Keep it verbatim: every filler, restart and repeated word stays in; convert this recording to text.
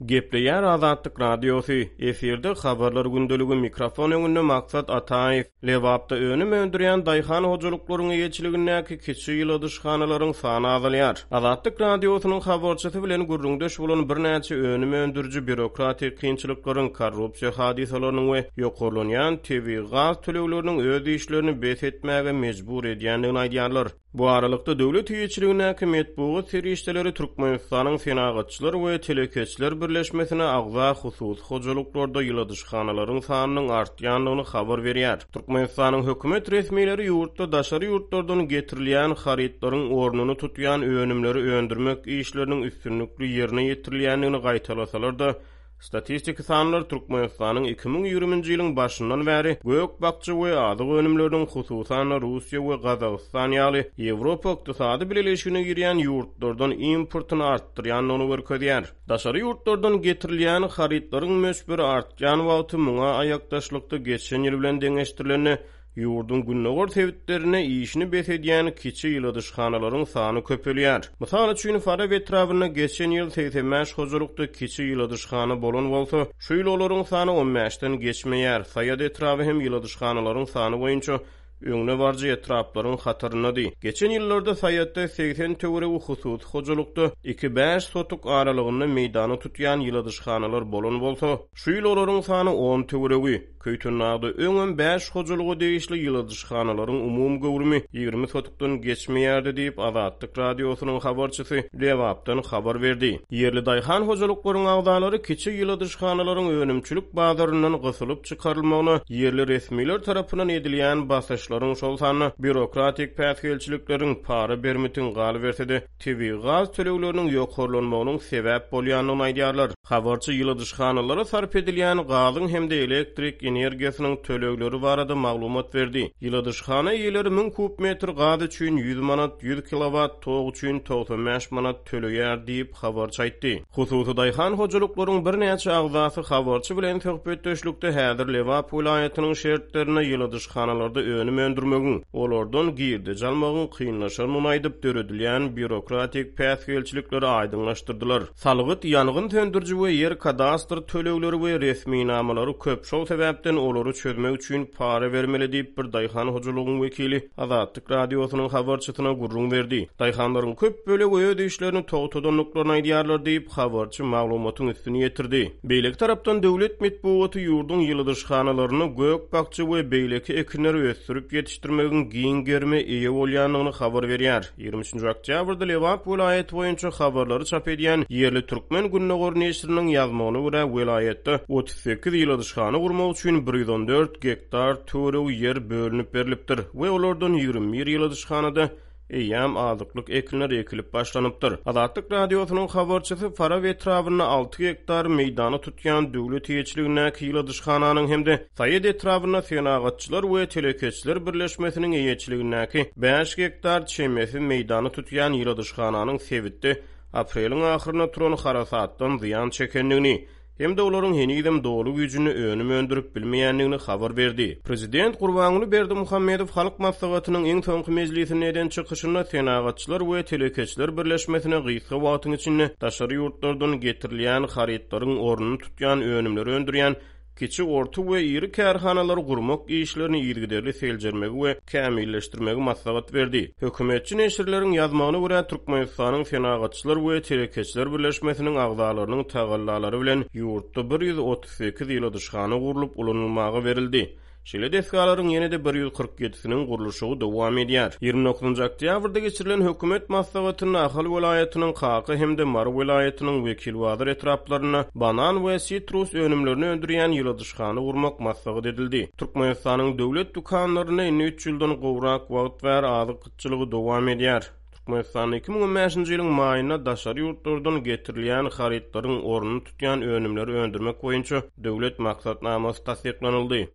Gepleýär Azatlyk Radiosu, eferde habarlar gündölügi mikrofon öňünde maksat Ataýew, lewapda önüm öndürýän daýhan hojalyklaryň eýetçiligindäki kiçi ýyladyşxanalaryň sany azalýar. Azatlyk Radiosynyň habarçysy bilen gurrundaş bolan bir näçe önüm öndürji bürokratik kynçylyklaryň, korrupsiýa hadisalarynyň we ýokurlanýan T V gaz tölegleriniň öz işlerini bethetmäge mejbur edýändigini aýdýarlar. Bu aralykda döwlet ýetçiligindäki medeniýet serişdeleri Türkmenistanyň senagatçylary we telekeçiler birleşmesine agza husus hojalyklarda ýyladyşxanalaryň sanynyň artýandygyny habar berýär. Türkmenistanyň hökümet resmiýetleri ýurtda daşary ýurtlardan getirilýän haritlaryň ornuny tutýan önümleri öndürmek işleriniň üstünlükli ýerine ýetirilýändigini gaýtalasalar da, statistik sanlar Türkmenistanyň iki bin ýygrüminji ýylyň başyndan bäri gök bakçy we adyk önümleriniň hususan Russiýa we Gazagystan ýaly Ýewropa ykdysady birleşigine girýän ýurtlardan importyny artdyrýanyny görkezýär. Daşary ýurtlardan getirilýän haritlaryň möşberi artýan wagty muňa aýakdaşlykda geçen ýyl bilen deňeşdirileni Yurdun günnägor tebitlerine işini betedýän kiçi ýyladyşxanalaryň sany köpelýär. Mysal üçin Fara etrawyna geçen ýyl seksen beş hojalykda kiçi ýyladyşxana bolan bolsa, şu ýyl olaryň sany on beşden geçmeýär. Saýat etrawy hem ýyladyşxanalaryň sany boýunça öňüne barjy etraplaryň hatarynady. Geçen ýyllarda Saýatda seksen töwre husus hojalykda iki beş sotuk aralygynda meýdany tutýan ýyladyşxanalar bolan bolsa, şu ýyl olaryň sany on töwregi. Köytünlerde öňün beş hojalygy degişli ýyladyşxanalaryň umum göwrümi ýygrimi sotukdan geçmeýärdi diýip Azatlyk Radiosynyň habarçysy Lewapdan habar berdi. Ýerli daýhan hojalyklaryň agdalary kiçi ýyladyşxanalaryň önümçilik bazaryndan gysylyp çykarylmagyna ýerli resmiýetler tarapyndan edilýän basyşlaryň şol sany bürokratik päsgelçilikleriň para bermitiň galy bersede T V gaz tölegleriniň ýokurlanmagynyň sebäp bolýanyny aýdýarlar. Habarçy ýyladyşxanalara sarp edilýän gazyň hemde elektrik energiýasynyň tölegleri barada maglumat berdi. Ýyladyşxana ýeleri min kub metr gaz üçin yüz manat, yüz kilowat, tog üçin doksan beş manat töleýär diýip habarçy aýtdy. Hususy daýhan hojalyklaryň bir näçe agzasy habarçy bilen söhbetdeşlikde häzir Lewap vilayatynyň şertlerine ýyladyşxanalarda önüm öndürmegin, olardan girdi jalmagyň kynlaşanyny aýdyp döredilýän bürokratik päsgelçilikleri aýdyňlaşdyrdylar. Salgyt, ýangyn söndürji we ýer kadastr tölegleri we resmi namalary köp şol sebäpden olary çözmek üçin para bermeli diýip bir daýhan hojalygyň wekili Azatlyk Radiosynyň habarçysyna gurrun berdi. Daýhanlaryň köp bölegi öz işlerini togtadanlyklaryny aýdýarlar diýip habarçy maglumatyň üstüne ýetirdi. Beýlek tarapdan döwlet medeniýeti ýurdun ýyladyşxanalaryny gök bakçy we beýleki ekinleri ösdürip ýetişdirmegiň giň germe eýe bolýanyny habar berýär. ýygrimi üçinji oktýabrda Lewap vilayaty boýunça habarlary çap edýän ýerli türkmen günnägor neşriniň ýazmagyna görä vilayatda otuz sekiz ýyladyşxana gurmak üçin bir yüz on dört gektar töre ýer bölünip berilipdir we olardan ýygrimi bir ýyladyşxanada eýam azyklyk ekinler ekilip başlanypdyr. Azatlyk Radiosynyň habarçysy Fara etrawyna altı gektar meýdany tutýan döwlet ýetçiligindäki ýyladyşxananyň hemde Saýat etrawyna senagatçylar we telekeçiler birleşmesiniň eýetçiligindäki beş gektar çemesi meýdany tutýan ýyladyşxananyň sebitde aprelyň ahyryna turan harasatdan ziýan çekendigini hem de olaryň henidem dolu güjüni önüm öndürüp bilmeýändigini habar berdi. Prezident Gurbanuly Berdimuhammedow halk maslahatynyň iň soňky mejlisiniň çykyşynda senagatçylar we telekeçiler birleşmesine gysga wagtyň içinde daşary ýurtlardan getirilýän haritlaryň ornuny tutýan önümleri öndürýän kiçi orta we iri kärhanalar gurmak işlerini ýergiderli seljermegi we kämilleşdirmegi maslahat berdi. Hökümetçi neşirleriň ýazmagyna görä Türkmenistanyň senagatçylar we telekeçiler birleşmesiniň agdalarynyň tagallalary bilen ýurtda bir yüz otuz sekiz ýyladyşxana gurulyp ulanylmagy berildi. Şeýle deskalaryň ýene-de bir yüz kırk ýedisiniň gurulşy dowam edýär. ýygrimi dokuzunji oktýabrda geçirilen hökümet maslahatynyň Ahal vilayatynyň Qaqa hemde Mar vilayatynyň wekil wazir etraplaryna banan we sitrus önümlerini öndürýän ýyladyşxana gurmak maslahat edildi. Türkmenistanyň döwlet dukanlaryna üç ýyldan gowrak wagt ber azyk gytçylygy dowam edýär. Türkmenistan iki bin on beşinji ýylyň maýyna daşary ýurtlardan getirilýän haritlaryň ornuny tutýan önümleri öndürmek boýunça döwlet maksatnamasy tasdiklanyldy.